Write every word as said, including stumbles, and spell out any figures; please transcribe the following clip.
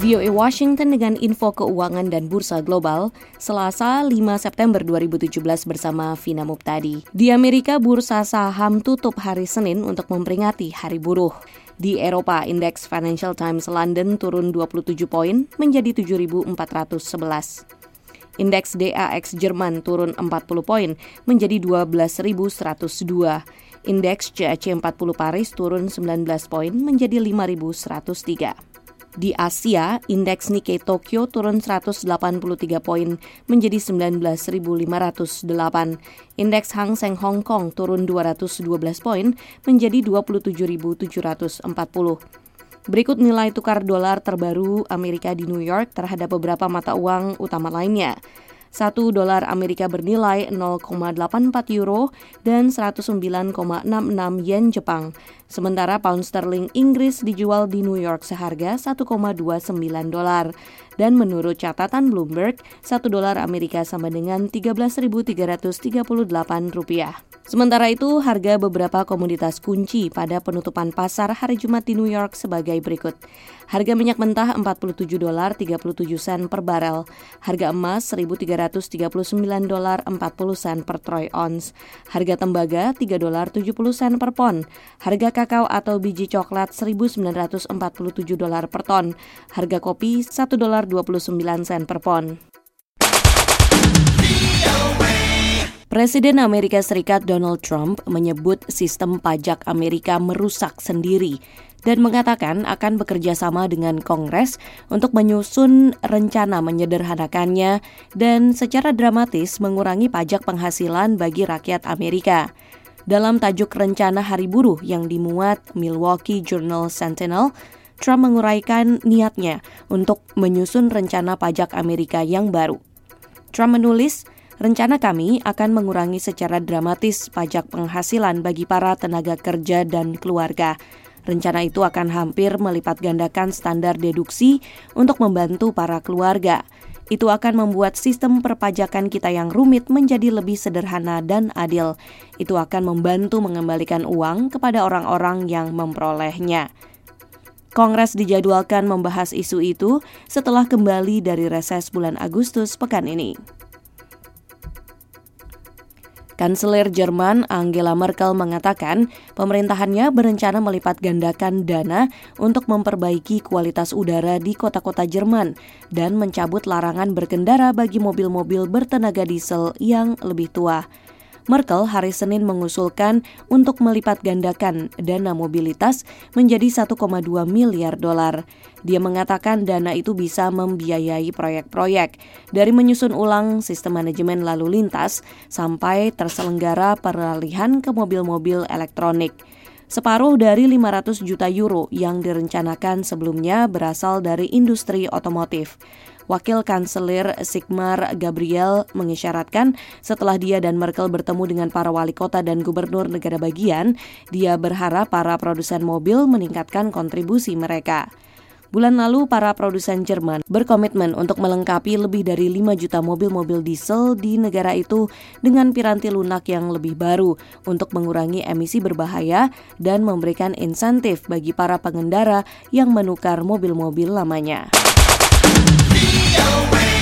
V O A Washington dengan info keuangan dan bursa global, Selasa lima September dua ribu tujuh belas bersama Vina Muptadi. Di Amerika, bursa saham tutup hari Senin untuk memperingati Hari Buruh. Di Eropa, indeks Financial Times London turun dua puluh tujuh poin menjadi tujuh ribu empat ratus sebelas. Indeks D A X Jerman turun empat puluh poin menjadi dua belas ribu seratus dua. Indeks C A C empat puluh Paris turun sembilan belas poin menjadi lima ribu seratus tiga. Di Asia, indeks Nikkei Tokyo turun seratus delapan puluh tiga poin menjadi sembilan belas ribu lima ratus delapan. Indeks Hang Seng Hong Kong turun dua ratus dua belas poin menjadi dua puluh tujuh ribu tujuh ratus empat puluh. Berikut nilai tukar dolar terbaru Amerika di New York terhadap beberapa mata uang utama lainnya. Satu dolar Amerika bernilai nol koma delapan empat euro dan seratus sembilan koma enam enam yen Jepang. Sementara pound sterling Inggris dijual di New York seharga satu koma dua sembilan dolar. Dan menurut catatan Bloomberg, satu dolar Amerika sama dengan tiga belas ribu tiga ratus tiga puluh delapan rupiah. Sementara itu, harga beberapa komoditas kunci pada penutupan pasar hari Jumat di New York sebagai berikut. Harga minyak mentah empat puluh tujuh dolar tiga puluh tujuh sen per barel. Harga emas seribu tiga ratus tiga puluh sembilan dolar empat puluh sen per troy ounce. Harga tembaga tiga dolar tujuh puluh sen per pon. Harga kakao atau biji coklat seribu sembilan ratus empat puluh tujuh dolar per ton. Harga kopi satu dolar dua puluh sembilan sen per pon. Presiden Amerika Serikat Donald Trump menyebut sistem pajak Amerika merusak sendiri dan mengatakan akan bekerja sama dengan Kongres untuk menyusun rencana menyederhanakannya dan secara dramatis mengurangi pajak penghasilan bagi rakyat Amerika. Dalam tajuk rencana Hari Buruh yang dimuat Milwaukee Journal Sentinel, Trump menguraikan niatnya untuk menyusun rencana pajak Amerika yang baru. Trump menulis, rencana kami akan mengurangi secara dramatis pajak penghasilan bagi para tenaga kerja dan keluarga. Rencana itu akan hampir melipat gandakan standar deduksi untuk membantu para keluarga. Itu akan membuat sistem perpajakan kita yang rumit menjadi lebih sederhana dan adil. Itu akan membantu mengembalikan uang kepada orang-orang yang memperolehnya. Kongres dijadwalkan membahas isu itu setelah kembali dari reses bulan Agustus pekan ini. Kanselir Jerman Angela Merkel mengatakan pemerintahannya berencana melipat gandakan dana untuk memperbaiki kualitas udara di kota-kota Jerman dan mencabut larangan berkendara bagi mobil-mobil bertenaga diesel yang lebih tua. Merkel hari Senin mengusulkan untuk melipat gandakan dana mobilitas menjadi satu koma dua miliar dolar. Dia mengatakan dana itu bisa membiayai proyek-proyek dari menyusun ulang sistem manajemen lalu lintas sampai terselenggara peralihan ke mobil-mobil elektronik. Separuh dari lima ratus juta euro yang direncanakan sebelumnya berasal dari industri otomotif. Wakil Kanselir Sigmar Gabriel mengisyaratkan setelah dia dan Merkel bertemu dengan para wali kota dan gubernur negara bagian, dia berharap para produsen mobil meningkatkan kontribusi mereka. Bulan lalu, para produsen Jerman berkomitmen untuk melengkapi lebih dari lima juta mobil-mobil diesel di negara itu dengan piranti lunak yang lebih baru untuk mengurangi emisi berbahaya dan memberikan insentif bagi para pengendara yang menukar mobil-mobil lamanya.